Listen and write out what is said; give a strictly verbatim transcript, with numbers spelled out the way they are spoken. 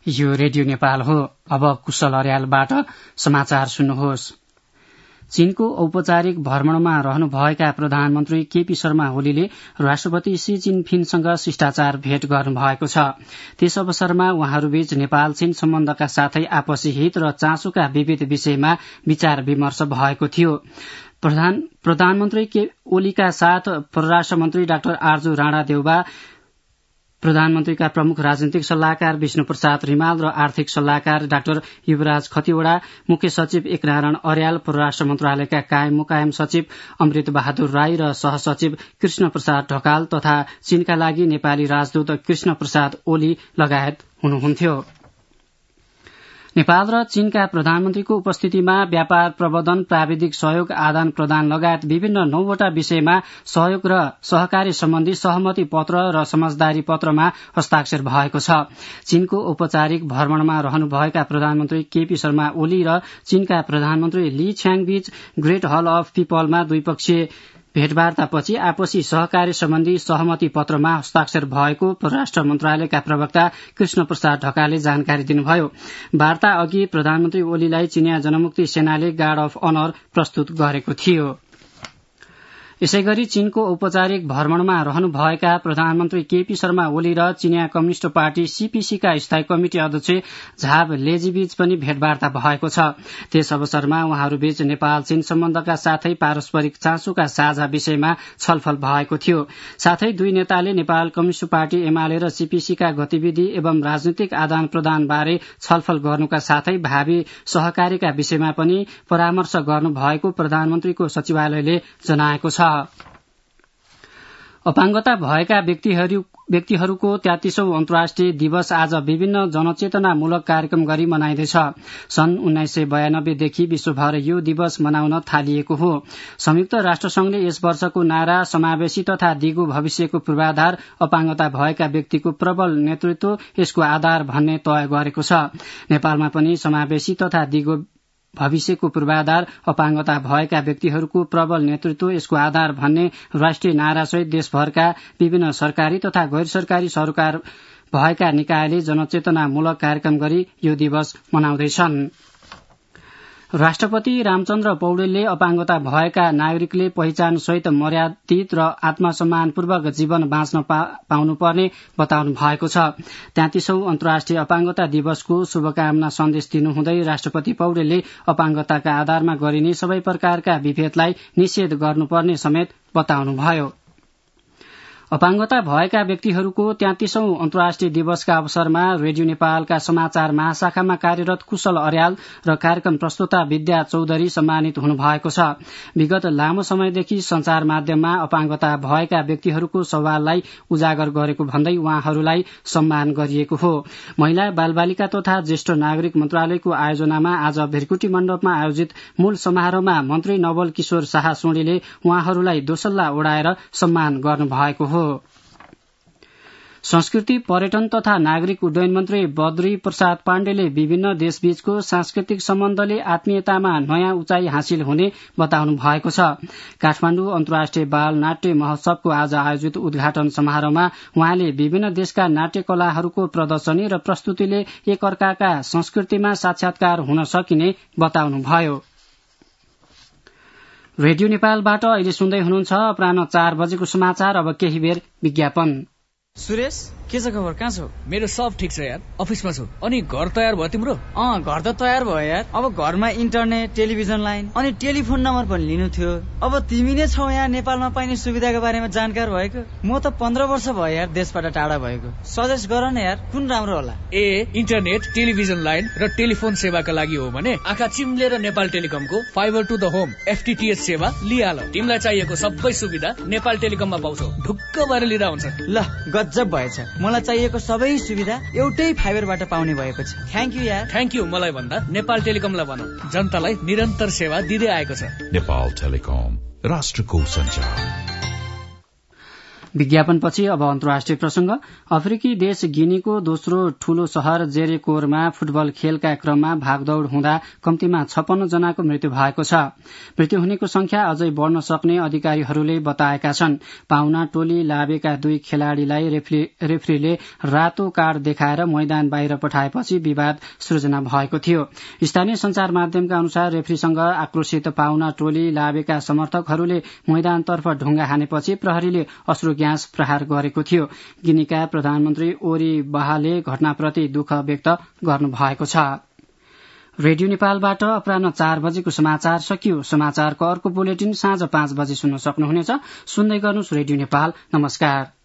यो रेडियो नेपाल हो। अब कुशल अर्यालबाट समाचार सुन्नुहोस्। चीनको औपचारिक भ्रमणमा रहनुभएका प्रधानमन्त्री केपी शर्मा ओलीले राष्ट्रपति शी जिनपिङसँग शिष्टाचार भेट गर्नुभएको छ। त्यस अवसरमा उहाँहरूबीच नेपाल चीन सम्बन्धका साथै आपसी हित र चासोका विविध विषयमा विचार विमर्श भएको थियो। प्रधान प्रधानमन्त्री के ओलीका साथ परराष्ट्र मन्त्री डाक्टर आर्जु राणा देउबा, प्रधानमन्त्रीका प्रमुख राजनीतिक सल्लाहकार विष्णु प्रसाद रिमाल र आर्थिक सल्लाहकार डाक्टर युवराज खतिवड़ा, मुख्य सचिव एकनारायण अर्याल, परराष्ट्र मन्त्रालयका कायम मुकायम सचिव अमृत बहादुर राई र सहसचिव कृष्ण प्रसाद ढकाल तथा चीनका लागि नेपाली राजदूत कृष्ण प्रसाद ओली लगायत हुनुहुन्थ्यो। नेपाल र चीनका प्रधानमन्त्रीको उपस्थितिमा व्यापार प्रवर्धन, प्राविधिक सहयोग आदान प्रदान लगायत विभिन्न नौवटा विषयमा सहयोग र सहकारी सम्बन्धी सहमति पत्र र समझदारी पत्रमा हस्ताक्षर भएको छ। चीनको औपचारिक भ्रमणमा रहनुभएका प्रधानमन्त्री केपी शर्मा ओली र चीनका प्रधानमन्त्री ली छ्याङबीच ग्रेट हल अफ पीपलमा द्विपक्षीय भेटवार्तापछि आपसी सहकारी सम्बन्धी सहमति पत्रमा हस्ताक्षर भएको परराष्ट्र मन्त्रालयका प्रवक्ता कृष्ण प्रसाद ढकालले जानकारी दिनुभयो। वार्ता अघि प्रधानमन्त्री ओलीलाई चिनिया जनमुक्ति सेनाले गार्ड अफ अनर प्रस्तुत गरेको थियो। यसैगरी चीनको औपचारिक भ्रमणमा रहनुभएका प्रधानमन्त्री केपी शर्मा ओली र चिनिया कम्युनिष्ट पार्टी सीपीसीका स्थायी कमिटी अध्यक्ष झाव लेजीबीच पनि भेटवार्ता भएको छ। त्यस अवसरमा उहाँहरूबीच नेपाल चीन सम्बन्धका साथै पारस्परिक चासोका साझा विषयमा छलफल भएको थियो। साथै दुई नेताले नेपाल कम्युनिष्ट पार्टी एमाले र सीपीसीका गतिविधि एवं राजनीतिक आदान प्रदान बारे छलफल गर्नुका साथै भावी सहकारीका विषयमा पनि परामर्श गर्नुभएको प्रधानमन्त्रीको सचिवालयले जनाएको छ। अपाङ्गता भएका व्यक्तिहरू व्यक्तिहरूको तेत्तीसौं अन्तर्राष्ट्रिय दिवस आज विभिन्न जनचेतनामूलक कार्यक्रम गरी मनाइँदैछ। सन् उन्नाइस सय बयानब्बेदेखि विश्वभर यो दिवस मनाउन थालिएको हो। संयुक्त राष्ट्रसंघले यस वर्षको नारा समावेशी तथा दिगो भविष्यको पूर्वाधार अपाङ्गता भएका व्यक्तिको प्रबल नेतृत्व यसको आधार भन्ने तय गरेको छ। नेपालमा पनि समावेशी तथा दिगो भविष्यको पूर्वाधार अपाङ्गता भएका व्यक्तिहरूको प्रबल नेतृत्व यसको आधार भन्ने राष्ट्रिय नारासहित देशभरका विभिन्न सरकारी तथा गैर सरकारी सरकार भएका निकायले जनचेतनामूलक कार्यक्रम गरी यो दिवस मनाउँदैछन्। राष्ट्रपति रामचन्द्र पौडेलले अपाङ्गता भएका नागरिकले पहिचानसहित मर्यादित र आत्मसम्मानपूर्वक जीवन बाँच्न पाउनुपर्ने बताउनु भएको छ। तेत्तीसौं अन्तर्राष्ट्रिय अपाङ्गता दिवसको शुभकामना सन्देश दिनुहुँदै राष्ट्रपति पौडेलले अपाङ्गताका आधारमा गरिने सबै प्रकारका विभेदलाई निषेध गर्नुपर्ने समेत बताउनुभयो। अपाङ्गता भएका व्यक्तिहरूको तेत्तीसौं अन्तर्राष्ट्रिय दिवसका अवसरमा रेडियो नेपालका समाचार महाशाखामा कार्यरत कुशल अर्याल र कार्यक्रम प्रस्तुता विद्या चौधरी सम्मानित हुनुभएको छ। विगत लामो समयदेखि संचार माध्यममा अपाङ्गता भएका व्यक्तिहरूको सवाललाई उजागर गरेको भन्दै उहाँहरूलाई सम्मान गरिएको हो। महिला बालबालिका तथा ज्येष्ठ नागरिक मन्त्रालयको आयोजनामा आज भिरकुटी मण्डपमा आयोजित मूल समारोहमा मन्त्री नवल किशोर शाह सोडीले उहाँहरूलाई दोसल्ला ओढाएर सम्मान गर्नुभएको हो। संस्कृति पर्यटन तथा नागरिक उड्डयन मन्त्री बद्री प्रसाद पाण्डेले विभिन्न देशबीचको सांस्कृतिक सम्बन्धले आत्मीयतामा नयाँ उचाइ हासिल हुने बताउनु भएको छ। काठमाडौँ अन्तर्राष्ट्रिय बाल नाट्य महोत्सवको आज आयोजित उद्घाटन समारोहमा उहाँले विभिन्न देशका नाट्य कलाहरूको प्रदर्शनी र प्रस्तुतिले एकअर्काका संस्कृतिमा साक्षात्कार हुन सकिने बताउनुभयो। रेडियो नेपालबाट अहिले सुन्दै हुनुहुन्छ अपराह्न चार बजेको समाचार। अब केही बेर विज्ञापन। सुरेश, के छ खबर? कहाँ छौ? मेरो सब ठिक छ यार, अफिसमा छु। अनि घर तयार भयो तिम्रो? अँ, घर त तयार भयो यार। अब घरमा इन्टरनेट, टेलिभिजन लाइन अनि टेलिफोन नम्बर पनि लिनु थियो। अब तिमी नै छौ यहाँ नेपालमा पाइने सुविधाको बारेमा जानकार भएको। म त पन्ध्र वर्ष भयो यार देशबाट टाढा भएको। सजेस्ट गर न यार, कुन राम्रो होला? ए, इन्टरनेट, टेलिभिजन लाइन र टेलिफोन सेवाका लागि हो भने आँखा चिम्लेर नेपाल टेलिकमको fibre to the home FTTH सेवा लिहाल। तिमीलाई चाहिएको सबै सुविधा नेपाल टेलिकममा पाउँछौ। ढुक्क भएर लिँदा हुन्छ। ल, गजब भएछ। मलाई चाहिएको सबै सुविधा एउटै फाइबरबाट पाउने भएको छ। थ्याङ्क यू यार। थ्याङ्क यू मलाई भन्दा नेपाल टेलिकमलाई भन, जनतालाई निरन्तर सेवा दिँदै आएको छ। नेपाल टेलिकम, राष्ट्रको सञ्चार। विज्ञापनपछि अब अन्तर्राष्ट्रिय प्रसंग। अफ्रिकी देश गिनीको दोस्रो ठूलो शहर जेरेकोरमा फुटबल खेलका क्रममा भागदौड़ हुँदा कम्तीमा छप्पन्न जनाको मृत्यु भएको छ। मृत्यु हुनेको संख्या अझै बढ़न सक्ने अधिकारीहरूले बताएका छन्। पाहुना टोली लाबेका दुई खेलाड़ीलाई रेफ्री, रेफ्रीले रातो कार्ड देखाएर मैदान बाहिर पठाएपछि विवाद सृजना भएको थियो। स्थानीय संचार माध्यमका अनुसार रेफ्रीसँग आक्रोशित पाहुना टोली लाबेका समर्थकहरूले मैदानतर्फ ढुंगा हानेपछि प्रहरीले अश्रु ग्यास प्रहार गरेको थियो। गिनीका प्रधानमन्त्री ओरी बाहाले घटनाप्रति दुःख व्यक्त गर्नुभएको छ। रेडियो नेपालबाट अपराह्न चार बजेको समाचार सकियो। समाचारको अर्को बुलेटिन साँझ पाँच बजे सुन्न सक्नुहुनेछ। सुन्दै गर्नुहोस् रेडियो नेपाल। नमस्कार।